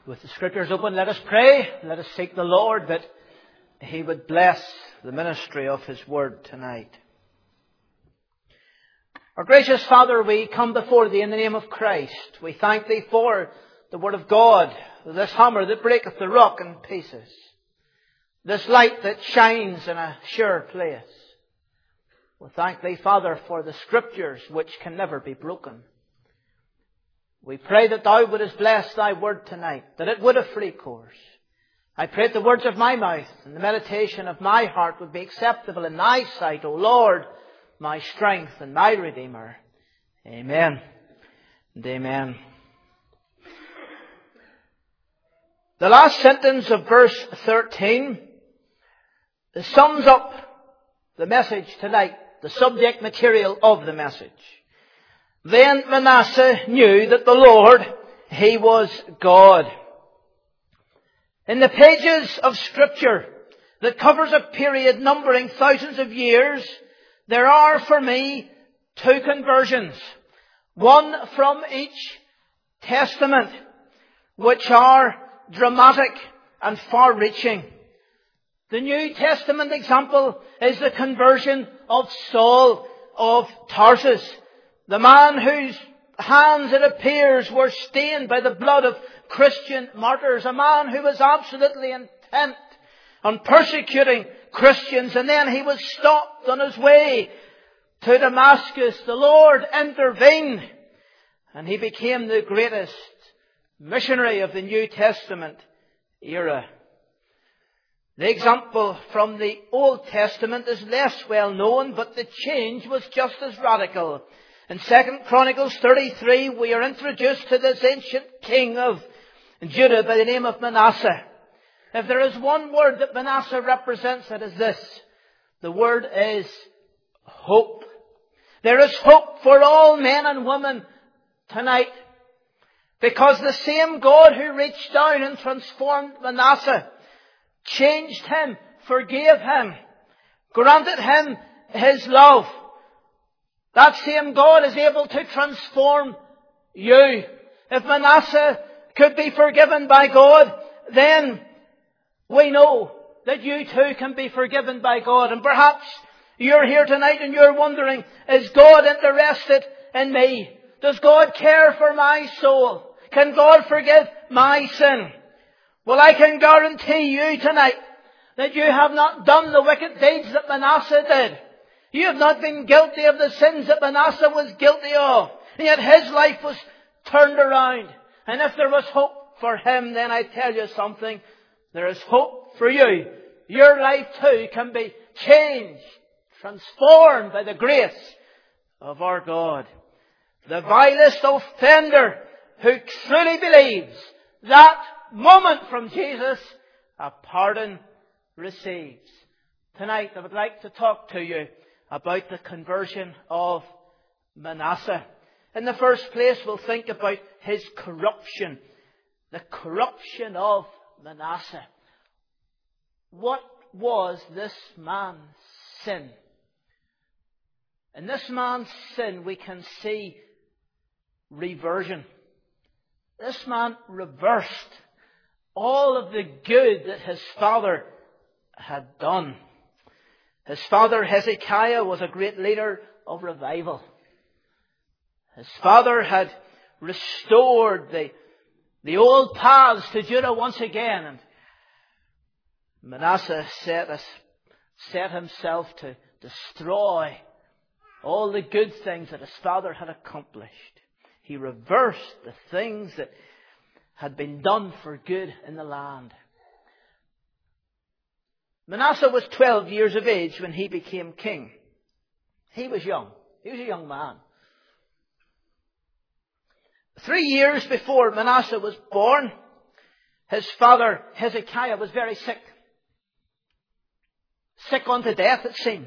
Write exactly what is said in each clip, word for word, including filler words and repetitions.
With the Scriptures open, let us pray. Let us seek the Lord that He would bless the ministry of His Word tonight. Our gracious Father, we come before Thee in the name of Christ. We thank Thee for the Word of God, this hammer that breaketh the rock in pieces, this light that shines in a sure place. We thank Thee, Father, for the Scriptures which can never be broken. We pray that Thou wouldest bless Thy Word tonight, that it would have free course. I pray that the words of my mouth and the meditation of my heart would be acceptable in Thy sight, O Lord, my strength and my Redeemer. Amen and amen. The last sentence of verse thirteen sums up the message tonight, the subject material of the message. Then Manasseh knew that the Lord, He was God. In the pages of Scripture that covers a period numbering thousands of years, there are for me two conversions. One from each testament, which are dramatic and far-reaching. The New Testament example is the conversion of Saul of Tarsus, the man whose hands, it appears, were stained by the blood of Christian martyrs. A man who was absolutely intent on persecuting Christians. And then he was stopped on his way to Damascus. The Lord intervened, and he became the greatest missionary of the New Testament era. The example from the Old Testament is less well known, but the change was just as radical. In Second Chronicles thirty-three, we are introduced to this ancient king of Judah by the name of Manasseh. If there is one word that Manasseh represents, it is this. The word is hope. There is hope for all men and women tonight, because the same God who reached down and transformed Manasseh, changed him, forgave him, granted him His love. That same God is able to transform you. If Manasseh could be forgiven by God, then we know that you too can be forgiven by God. And perhaps you're here tonight and you're wondering, is God interested in me? Does God care for my soul? Can God forgive my sin? Well, I can guarantee you tonight that you have not done the wicked deeds that Manasseh did. You have not been guilty of the sins that Manasseh was guilty of. And yet his life was turned around. And if there was hope for him, then I tell you something, there is hope for you. Your life too can be changed, transformed by the grace of our God. The vilest offender who truly believes that moment from Jesus, a pardon receives. Tonight I would like to talk to you about the conversion of Manasseh. In the first place, we'll think about his corruption. The corruption of Manasseh. What was this man's sin? In this man's sin, we can see reversion. This man reversed all of the good that his father had done. His father Hezekiah was a great leader of revival. His father had restored the, the old paths to Judah once again. And Manasseh set, us, set himself to destroy all the good things that his father had accomplished. He reversed the things that had been done for good in the land. Manasseh was twelve years of age when he became king. He was young. He was a young man. Three years before Manasseh was born, his father Hezekiah was very sick. Sick unto death, it seemed.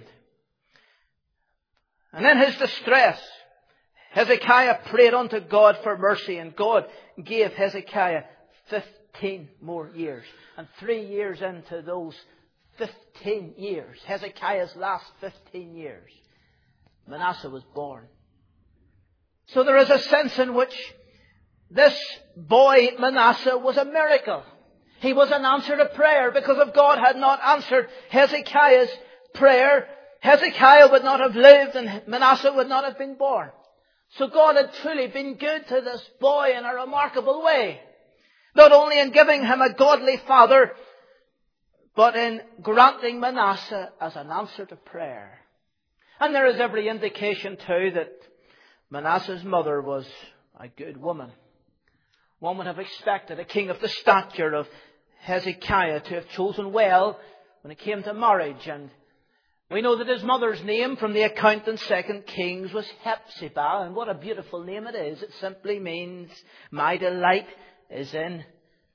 And in his distress, Hezekiah prayed unto God for mercy, and God gave Hezekiah fifteen more years. And three years into those fifteen years, Hezekiah's last fifteen years, Manasseh was born. So there is a sense in which This boy Manasseh was a miracle. He was an answer to prayer, because if God had not answered Hezekiah's prayer, Hezekiah would not have lived and Manasseh would not have been born. So God had truly been good to this boy in a remarkable way. Not only in giving him a godly father, but in granting Manasseh as an answer to prayer. And there is every indication too that Manasseh's mother was a good woman. One would have expected a king of the stature of Hezekiah to have chosen well when it came to marriage. And we know that his mother's name from the account in Second Kings was Hephzibah. And what a beautiful name it is. It simply means, my delight is in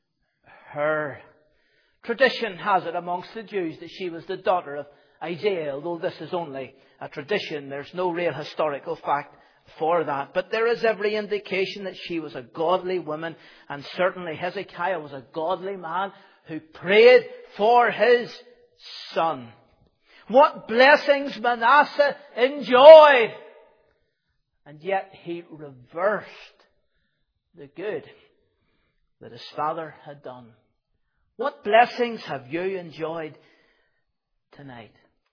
her. Tradition has it amongst the Jews that she was the daughter of Isaiah, although this is only a tradition. There's no real historical fact for that. But there is every indication that she was a godly woman, and certainly Hezekiah was a godly man who prayed for his son. What blessings Manasseh enjoyed! And yet he reversed the good that his father had done. What blessings have you enjoyed tonight?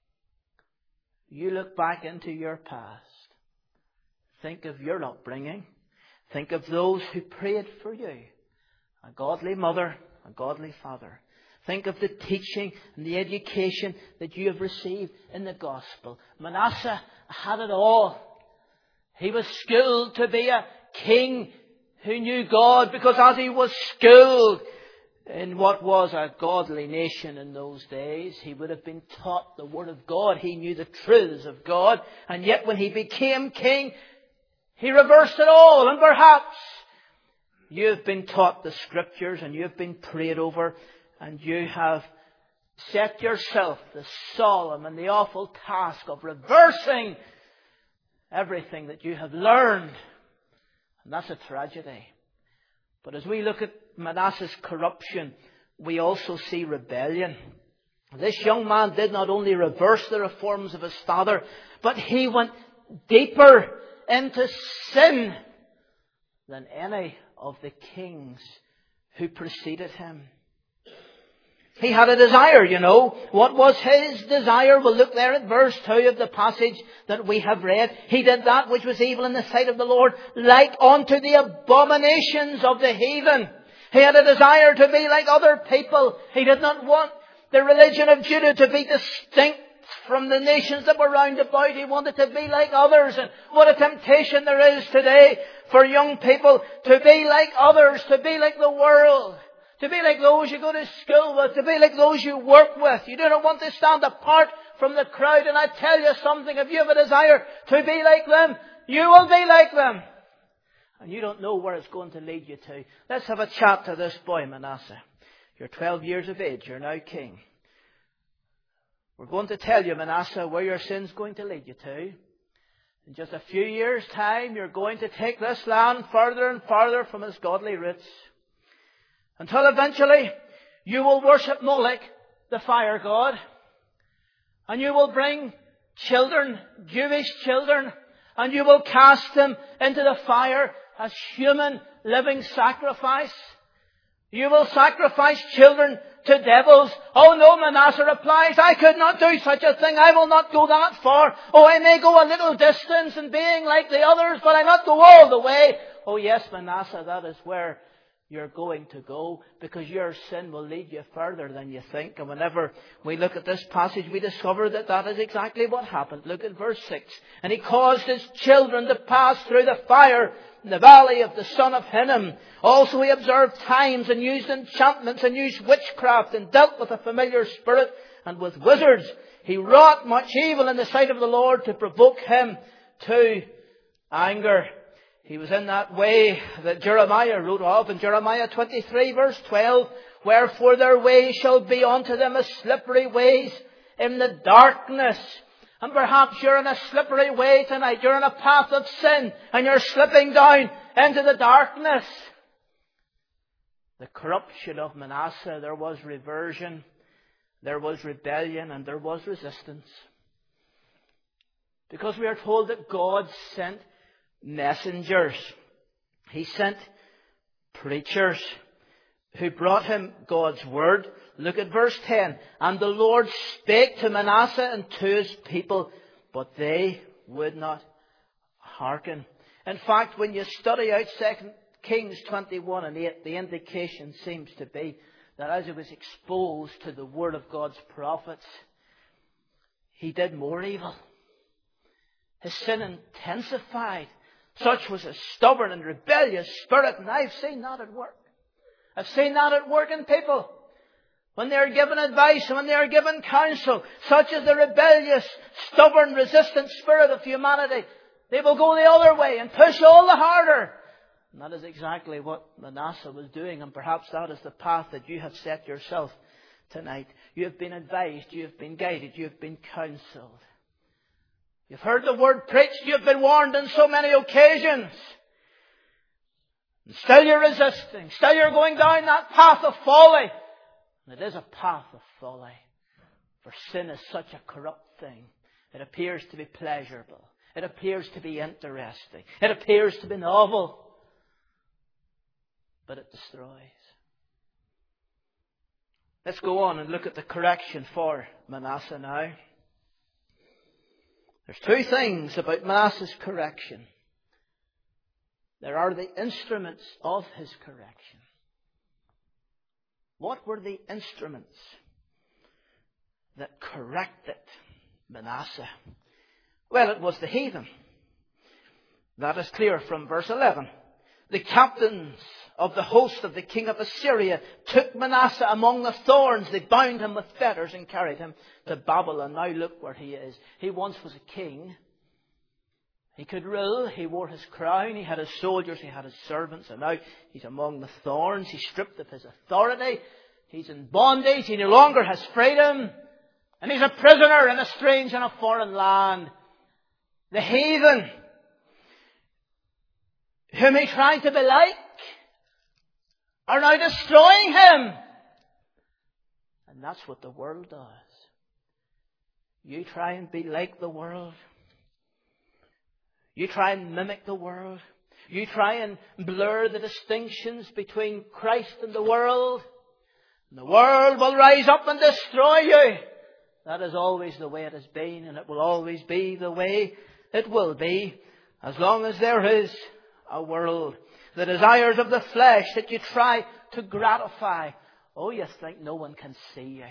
You look back into your past. Think of your upbringing. Think of those who prayed for you. A godly mother, a godly father. Think of the teaching and the education that you have received in the gospel. Manasseh had it all. He was schooled to be a king who knew God, because as he was schooled in what was a godly nation in those days, he would have been taught the Word of God. He knew the truths of God. And yet when he became king, he reversed it all. And perhaps you have been taught the Scriptures and you have been prayed over, and you have set yourself the solemn and the awful task of reversing everything that you have learned. And that's a tragedy. But as we look at Manasseh's corruption, we also see rebellion. This young man did not only reverse the reforms of his father, but he went deeper into sin than any of the kings who preceded him. He had a desire, you know. What was his desire? We'll look there at verse two of the passage that we have read. He did that which was evil in the sight of the Lord, like unto the abominations of the heathen. He had a desire to be like other people. He did not want the religion of Judah to be distinct from the nations that were round about. He wanted to be like others. And what a temptation there is today for young people to be like others, to be like the world. To be like those you go to school with, to be like those you work with. You do not want to stand apart from the crowd. And I tell you something, if you have a desire to be like them, you will be like them. And you don't know where it's going to lead you to. Let's have a chat to this boy, Manasseh. You're twelve years of age. You're now king. We're going to tell you, Manasseh, where your sin's going to lead you to. In just a few years' time, you're going to take this land further and further from its godly roots. Until eventually you will worship Molech, the fire god. And you will bring children, Jewish children, and you will cast them into the fire as human living sacrifice. You will sacrifice children to devils. Oh no, Manasseh replies, I could not do such a thing. I will not go that far. Oh, I may go a little distance in being like the others, but I not go all the way. Oh yes, Manasseh, that is where you're going to go, because your sin will lead you further than you think. And whenever we look at this passage, we discover that that is exactly what happened. Look at verse six. And he caused his children to pass through the fire in the valley of the son of Hinnom. Also he observed times and used enchantments and used witchcraft and dealt with a familiar spirit and with wizards. He wrought much evil in the sight of the Lord to provoke him to anger. He was in that way that Jeremiah wrote of in Jeremiah twenty-three verse twelve. Wherefore their way shall be unto them as slippery ways in the darkness. And perhaps you're in a slippery way tonight. You're in a path of sin and you're slipping down into the darkness. The corruption of Manasseh, there was reversion, there was rebellion, and there was resistance. Because we are told that God sent messengers. He sent preachers who brought him God's word. Look at verse ten. And the Lord spake to Manasseh and to his people, but they would not hearken. In fact, when you study out Second Kings twenty-one and eight, the indication seems to be that as he was exposed to the word of God's prophets, he did more evil. His sin intensified. Such was a stubborn and rebellious spirit, and I've seen that at work. I've seen that at work in people. When they are given advice and when they are given counsel, such as the rebellious, stubborn, resistant spirit of humanity, they will go the other way and push all the harder. And that is exactly what Manasseh was doing, and perhaps that is the path that you have set yourself tonight. You have been advised, you have been guided, you have been counselled. You've heard the word preached, you've been warned on so many occasions. And still you're resisting, still you're going down that path of folly. And it is a path of folly. For sin is such a corrupt thing. It appears to be pleasurable. It appears to be interesting. It appears to be novel. But it destroys. Let's go on and look at the correction for Manasseh now. There's two things about Manasseh's correction. There are the instruments of his correction. What were the instruments that corrected Manasseh? Well, it was the heathen. That is clear from verse eleven. The captains of the host of the king of Assyria took Manasseh among the thorns. They bound him with fetters and carried him to Babylon. Now look where he is. He once was a king. He could rule. He wore his crown. He had his soldiers. He had his servants. And now he's among the thorns. He's stripped of his authority. He's in bondage. He no longer has freedom. And he's a prisoner in a strange and a foreign land. The heathen, whom he tried to be like, are now destroying him. And that's what the world does. You try and be like the world. You try and mimic the world. You try and blur the distinctions between Christ and the world. And the world will rise up and destroy you. That is always the way it has been, and it will always be the way it will be, as long as there is a world. The desires of the flesh that you try to gratify. Oh, you think no one can see you.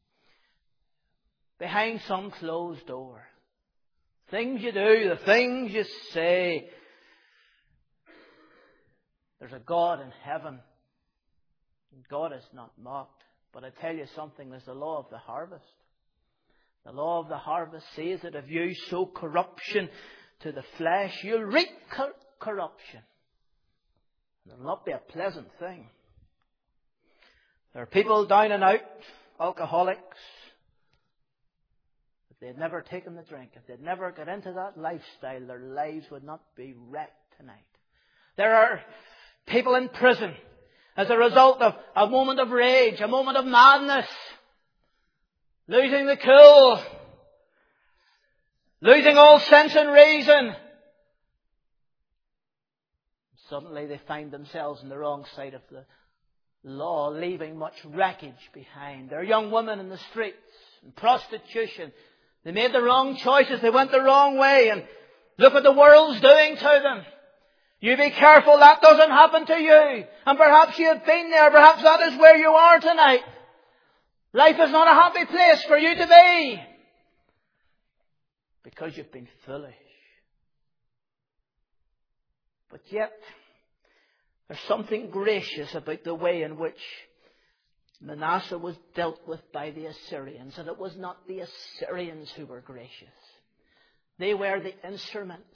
Behind some closed door. Things you do, the things you say. There's a God in heaven. God is not mocked. But I tell you something, there's the law of the harvest. The law of the harvest says that if you sow corruption to the flesh, you'll reap cor- corruption. It will not be a pleasant thing. There are people down and out, alcoholics. If they had never taken the drink, if they'd never got into that lifestyle, their lives would not be wrecked tonight. There are people in prison as a result of a moment of rage, a moment of madness, losing the cool, losing all sense and reason. Suddenly they find themselves on the wrong side of the law, leaving much wreckage behind. There are young women in the streets, in prostitution. They made the wrong choices. They went the wrong way. And look what the world's doing to them. You be careful that doesn't happen to you. And perhaps you have been there. Perhaps that is where you are tonight. Life is not a happy place for you to be. Because you've been foolish. But yet, there's something gracious about the way in which Manasseh was dealt with by the Assyrians. And it was not the Assyrians who were gracious. They were the instruments.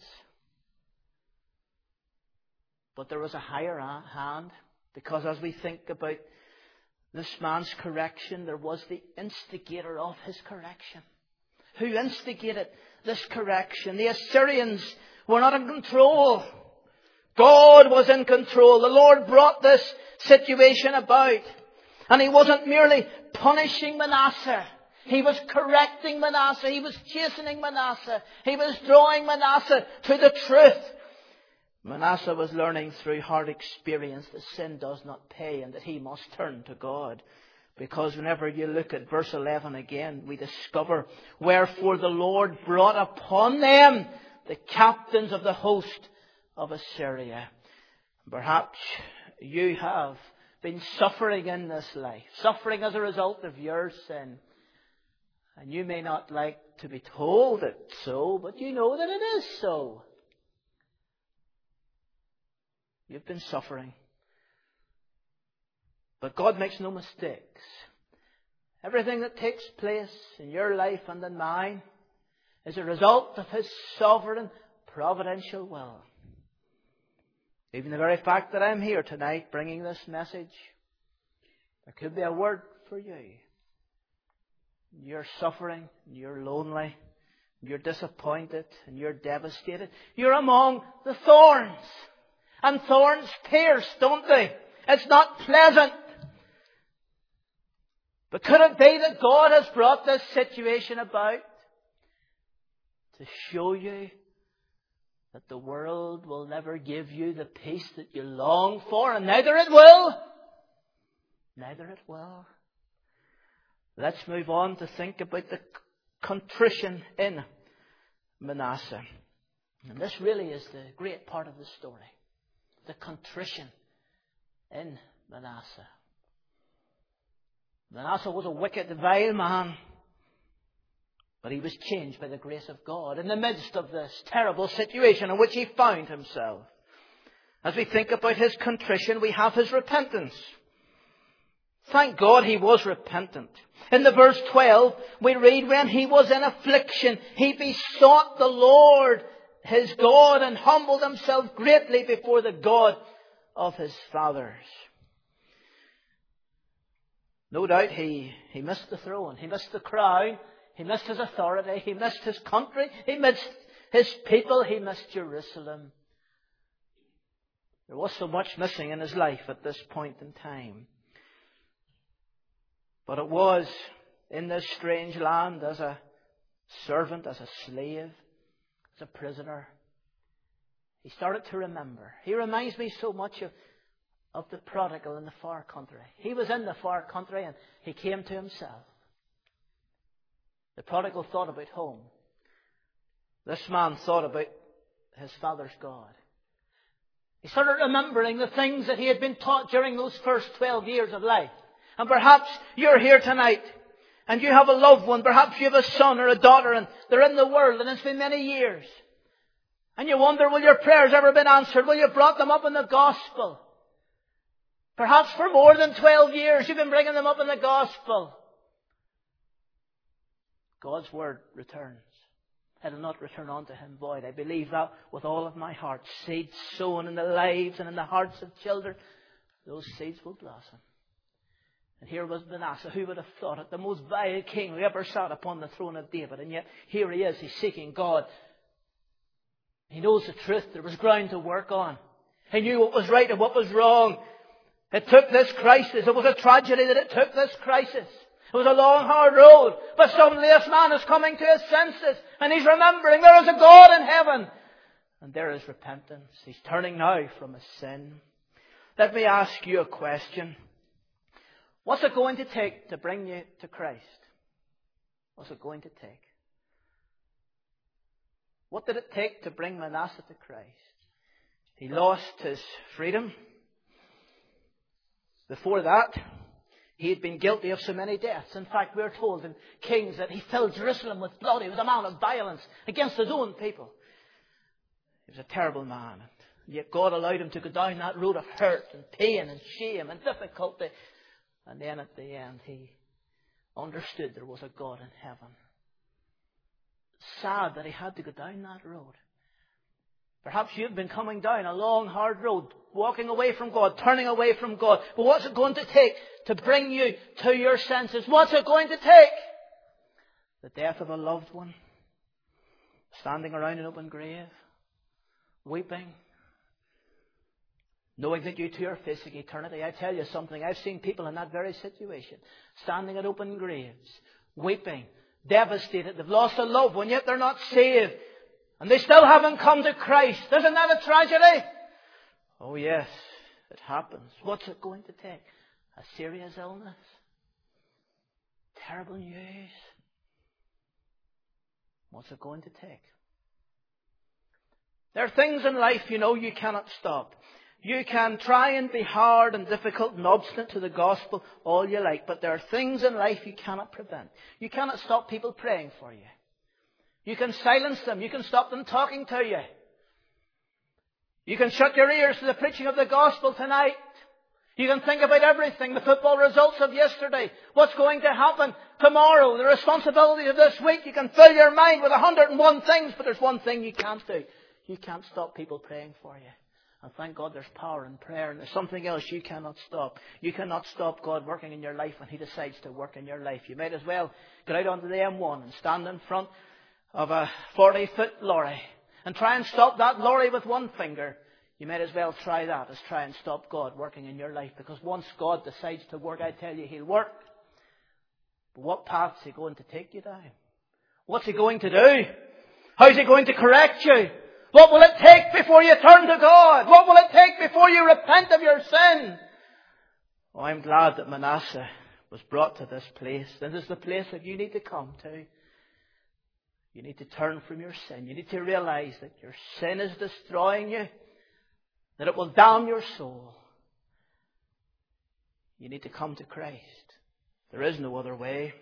But there was a higher hand. Because as we think about this man's correction, there was the instigator of his correction. Who instigated this correction? The Assyrians were not in control. God was in control. The Lord brought this situation about. And He wasn't merely punishing Manasseh. He was correcting Manasseh. He was chastening Manasseh. He was drawing Manasseh to the truth. Manasseh was learning through hard experience that sin does not pay and that he must turn to God. Because whenever you look at verse eleven again, we discover, wherefore the Lord brought upon them the captains of the host of Assyria. Perhaps you have been suffering in this life, suffering as a result of your sin. And you may not like to be told it so, but you know that it is so. You've been suffering. But God makes no mistakes. Everything that takes place in your life and in mine is a result of His sovereign, providential will. Even the very fact that I'm here tonight bringing this message, there could be a word for you. You're suffering, you're lonely, you're disappointed, and you're devastated. You're among the thorns. And thorns pierce, don't they? It's not pleasant. But could it be that God has brought this situation about to show you that the world will never give you the peace that you long for, and neither it will? Neither it will. Let's move on to think about the contrition in Manasseh. And this really is the great part of the story. The contrition in Manasseh. Manasseh was a wicked, vile man. But he was changed by the grace of God in the midst of this terrible situation in which he found himself. As we think about his contrition, we have his repentance. Thank God he was repentant. In the verse twelve, we read, when he was in affliction, he besought the Lord his God and humbled himself greatly before the God of his fathers. No doubt he, he missed the throne, he missed the crown, he missed his authority, he missed his country, he missed his people, he missed Jerusalem. There was so much missing in his life at this point in time. But it was in this strange land as a servant, as a slave, as a prisoner. He started to remember. He reminds me so much of, of the prodigal in the far country. He was in the far country and he came to himself. The prodigal thought about home. This man thought about his father's God. He started remembering the things that he had been taught during those first twelve years of life. And perhaps you're here tonight and you have a loved one. Perhaps you have a son or a daughter and they're in the world and it's been many years. And you wonder, will your prayers ever been answered? Will you have brought them up in the gospel? Perhaps for more than twelve years you've been bringing them up in the gospel. God's word returns. It will not return unto him void. I believe that with all of my heart. Seeds sown in the lives and in the hearts of children, those seeds will blossom. And here was Manasseh. Who would have thought it? The most vile king who ever sat upon the throne of David. And yet here he is. He's seeking God. He knows the truth. There was ground to work on. He knew what was right and what was wrong. It took this crisis. It was a tragedy that it took this crisis. It was a long, hard road. But suddenly this man is coming to his senses. And he's remembering there is a God in heaven. And there is repentance. He's turning now from his sin. Let me ask you a question. What's it going to take to bring you to Christ? What's it going to take? What did it take to bring Manasseh to Christ? He lost his freedom. Before that, he had been guilty of so many deaths. In fact, we're told in Kings that he filled Jerusalem with blood. He was a man of violence against his own people. He was a terrible man. And yet God allowed him to go down that road of hurt and pain and shame and difficulty. And then at the end, he understood there was a God in heaven. Sad that he had to go down that road. Perhaps you've been coming down a long, hard road, walking away from God, turning away from God. But what's it going to take to bring you to your senses? What's it going to take? The death of a loved one, standing around an open grave, weeping, knowing that you too are facing eternity. I tell you something, I've seen people in that very situation, standing at open graves, weeping, devastated. They've lost a loved one, yet they're not saved. And they still haven't come to Christ. Isn't that a tragedy? Oh yes, it happens. What's it going to take? A serious illness? Terrible news? What's it going to take? There are things in life, you know, you cannot stop. You can try and be hard and difficult and obstinate to the gospel all you like, but there are things in life you cannot prevent. You cannot stop people praying for you. You can silence them. You can stop them talking to you. You can shut your ears to the preaching of the gospel tonight. You can think about everything, the football results of yesterday, what's going to happen tomorrow, the responsibility of this week. You can fill your mind with a hundred and one things, but there's one thing you can't do. You can't stop people praying for you. And thank God there's power in prayer, and there's something else you cannot stop. You cannot stop God working in your life when He decides to work in your life. You might as well get out onto the M one and stand in front of a forty-foot lorry and try and stop that lorry with one finger. You might as well try that as try and stop God working in your life. Because once God decides to work, I tell you, He'll work. But what path is He going to take you down? What's He going to do? How's He going to correct you? What will it take before you turn to God? What will it take before you repent of your sin? Oh, I'm glad that Manasseh was brought to this place. This is the place that you need to come to. You need to turn from your sin. You need to realize that your sin is destroying you, that it will damn your soul. You need to come to Christ. There is no other way.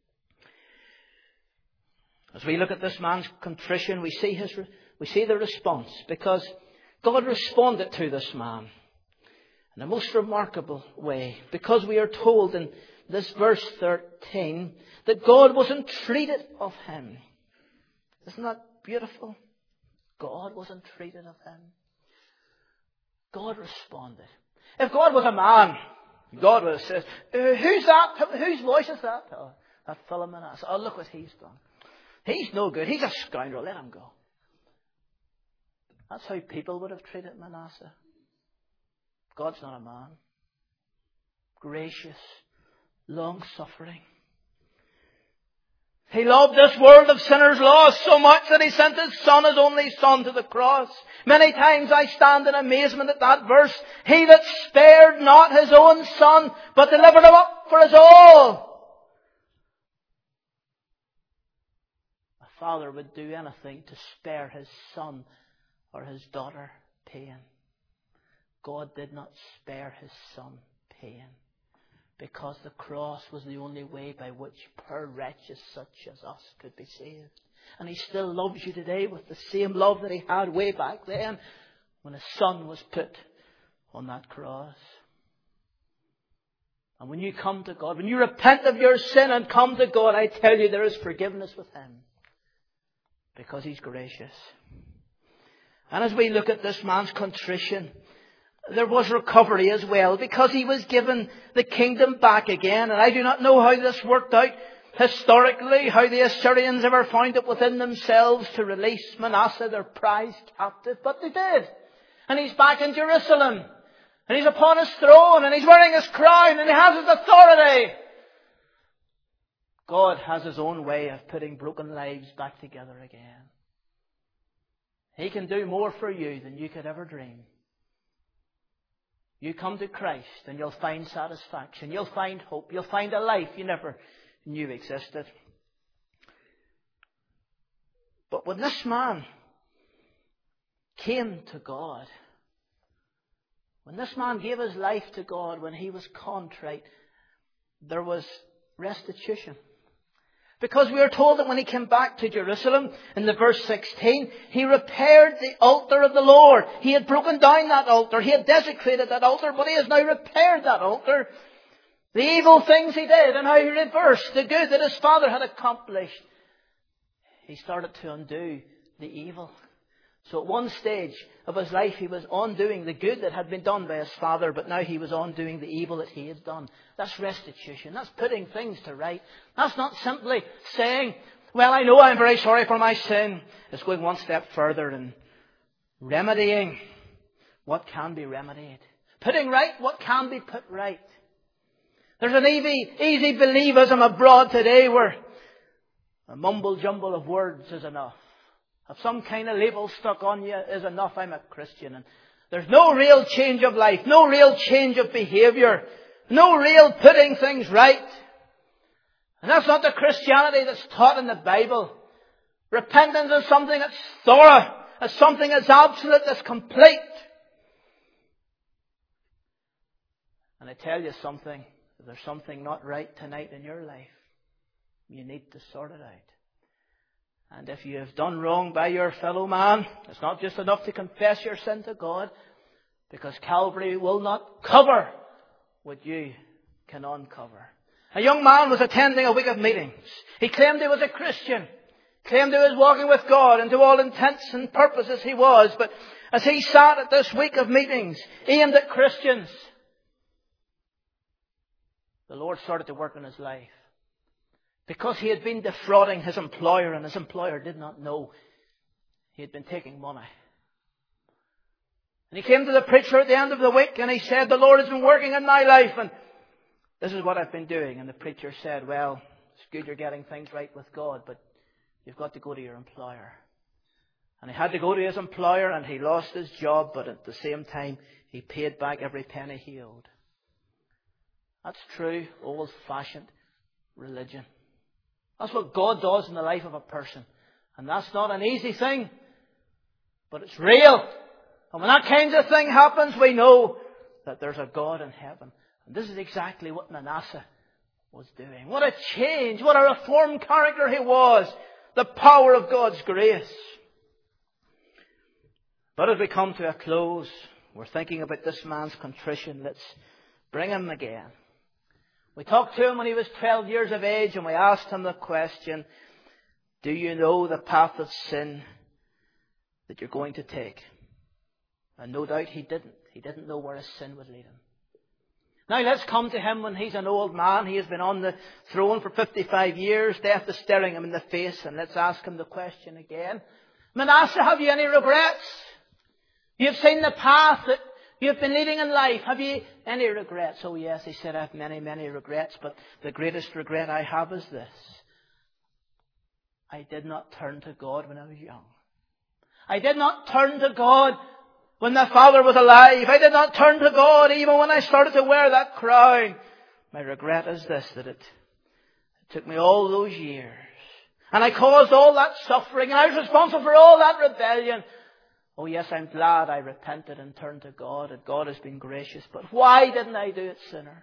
As we look at this man's contrition, we see his we see the response, because God responded to this man in a most remarkable way. Because we are told in this verse thirteen that God was entreated of him. Isn't that beautiful? God was entreated of him. God responded. If God was a man, God would have said, uh, who's that? Whose voice is that? Oh, that Philemon. Oh, look what he's done. He's no good. He's a scoundrel. Let him go. That's how people would have treated Manasseh. God's not a man. Gracious, long-suffering. He loved this world of sinners lost so much that He sent His Son, His only Son, to the cross. Many times I stand in amazement at that verse. He that spared not His own Son, but delivered Him up for us all. A father would do anything to spare his son or his daughter pain. God did not spare His Son pain, because the cross was the only way by which poor wretches such as us could be saved. And He still loves you today with the same love that He had way back then when His Son was put on that cross. And when you come to God, when you repent of your sin and come to God, I tell you there is forgiveness with Him, because He's gracious. And as we look at this man's contrition, there was recovery as well, because he was given the kingdom back again. And I do not know how this worked out historically, how the Assyrians ever found it within themselves to release Manasseh, their prized captive, but they did. And he's back in Jerusalem, and he's upon his throne, and he's wearing his crown, and he has his authority. God has His own way of putting broken lives back together again. He can do more for you than you could ever dream. You come to Christ and you'll find satisfaction. You'll find hope. You'll find a life you never knew existed. But when this man came to God, when this man gave his life to God, when he was contrite, there was restitution. Because we are told that when he came back to Jerusalem, in the verse sixteen, he repaired the altar of the Lord. He had broken down that altar. He had desecrated that altar, but he has now repaired that altar. The evil things he did, and how he reversed the good that his father had accomplished. He started to undo the evil. So at one stage of his life, he was undoing the good that had been done by his father, but now he was undoing the evil that he had done. That's restitution. That's putting things to right. That's not simply saying, well, I know I'm very sorry for my sin. It's going one step further and remedying what can be remedied. Putting right what can be put right. There's an easy, easy believism abroad today where a mumble jumble of words is enough. Have some kind of label stuck on you is enough. I'm a Christian. And There's no real change of life, no real change of behaviour, no real putting things right. And that's not the Christianity that's taught in the Bible. Repentance is something that's thorough, is something that's absolute, that's complete. And I tell you something, if there's something not right tonight in your life, you need to sort it out. And if you have done wrong by your fellow man, it's not just enough to confess your sin to God, because Calvary will not cover what you can uncover. A young man was attending a week of meetings. He claimed he was a Christian, claimed he was walking with God, and to all intents and purposes he was. But as he sat at this week of meetings aimed at Christians, the Lord started to work in his life. Because he had been defrauding his employer, and his employer did not know he had been taking money. And he came to the preacher at the end of the week and he said, the Lord has been working in my life and this is what I've been doing. And the preacher said, well, it's good you're getting things right with God, but you've got to go to your employer. And he had to go to his employer and he lost his job, but at the same time he paid back every penny he owed. That's true, old-fashioned religion. That's what God does in the life of a person. And that's not an easy thing, but it's real. And when that kind of thing happens, we know that there's a God in heaven. And this is exactly what Manasseh was doing. What a change, what a reformed character he was. The power of God's grace. But as we come to a close, we're thinking about this man's contrition. Let's bring him again. We talked to him when he was twelve years of age and we asked him the question, do you know the path of sin that you're going to take? And no doubt he didn't. He didn't know where his sin would lead him. Now let's come to him when he's an old man. He has been on the throne for fifty-five years. Death is staring him in the face. And let's ask him the question again. Manasseh, have you any regrets? You've seen the path that you've been leading in life. Have you any regrets? Oh yes, he said, I have many, many regrets. But the greatest regret I have is this. I did not turn to God when I was young. I did not turn to God when my father was alive. I did not turn to God even when I started to wear that crown. My regret is this, that it, it took me all those years. And I caused all that suffering. And I was responsible for all that rebellion. Oh yes, I'm glad I repented and turned to God. And God has been gracious. But why didn't I do it sooner?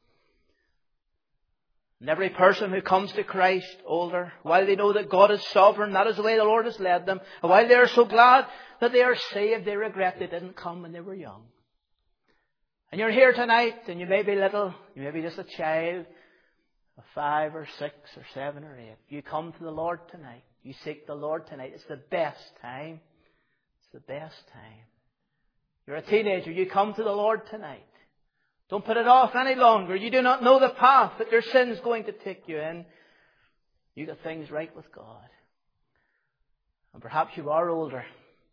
And every person who comes to Christ older, while they know that God is sovereign, that is the way the Lord has led them, and while they are so glad that they are saved, they regret they didn't come when they were young. And you're here tonight, and you may be little, you may be just a child, of five or six or seven or eight. You come to the Lord tonight. You seek the Lord tonight. It's the best time. It's the best time. You're a teenager. You come to the Lord tonight. Don't put it off any longer. You do not know the path that your sin's going to take you in. You got things right with God. And perhaps you are older.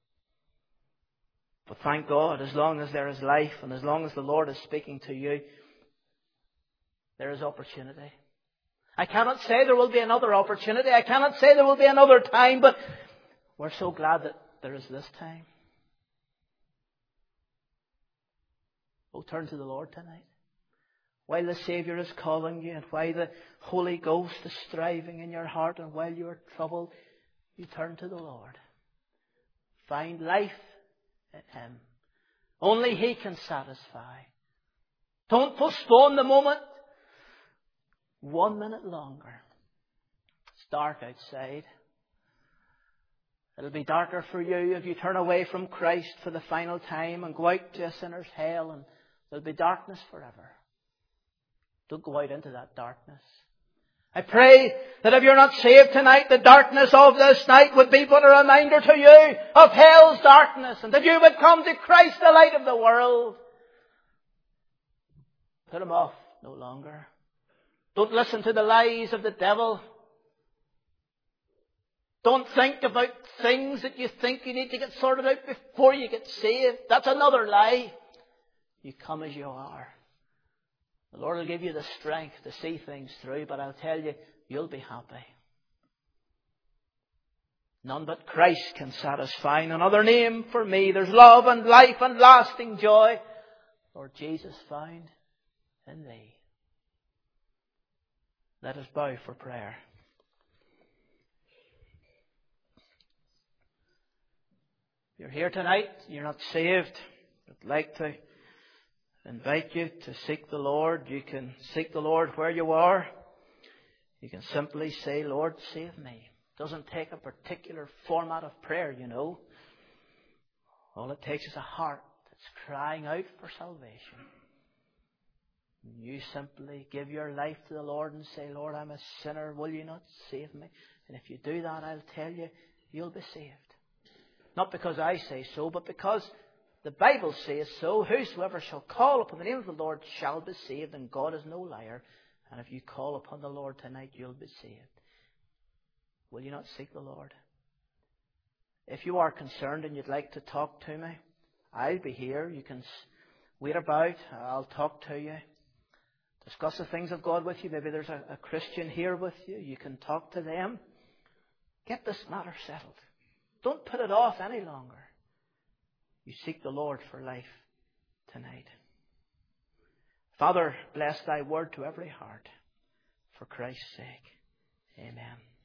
But thank God, as long as there is life and as long as the Lord is speaking to you, there is opportunity. I cannot say there will be another opportunity. I cannot say there will be another time, but we're so glad that there is this time. Oh, turn to the Lord tonight. While the Saviour is calling you and while the Holy Ghost is striving in your heart and while you are troubled, you turn to the Lord. Find life in Him. Only He can satisfy. Don't postpone the moment one minute longer. It's dark outside. It'll be darker for you if you turn away from Christ for the final time and go out to a sinner's hell, and there'll be darkness forever. Don't go out into that darkness. I pray that if you're not saved tonight, the darkness of this night would be but a reminder to you of hell's darkness, and that you would come to Christ, the light of the world. Put Him off no longer. Don't listen to the lies of the devil. Don't think about things that you think you need to get sorted out before you get saved. That's another lie. You come as you are. The Lord will give you the strength to see things through, but I'll tell you, you'll be happy. None but Christ can satisfy. Another name for me. There's love and life and lasting joy. Lord Jesus, found in Thee. Let us bow for prayer. If you're here tonight, you're not saved, I'd like to invite you to seek the Lord. You can seek the Lord where you are. You can simply say, Lord, save me. It doesn't take a particular format of prayer, you know. All it takes is a heart that's crying out for salvation. You simply give your life to the Lord and say, Lord, I'm a sinner. Will you not save me? And if you do that, I'll tell you, you'll be saved. Not because I say so, but because the Bible says so. Whosoever shall call upon the name of the Lord shall be saved, and God is no liar. And if you call upon the Lord tonight, you'll be saved. Will you not seek the Lord? If you are concerned and you'd like to talk to me, I'll be here. You can wait about. I'll talk to you. Discuss the things of God with you. Maybe there's a, a Christian here with you. You can talk to them. Get this matter settled. Don't put it off any longer. You seek the Lord for life tonight. Father, bless Thy word to every heart. For Christ's sake. Amen.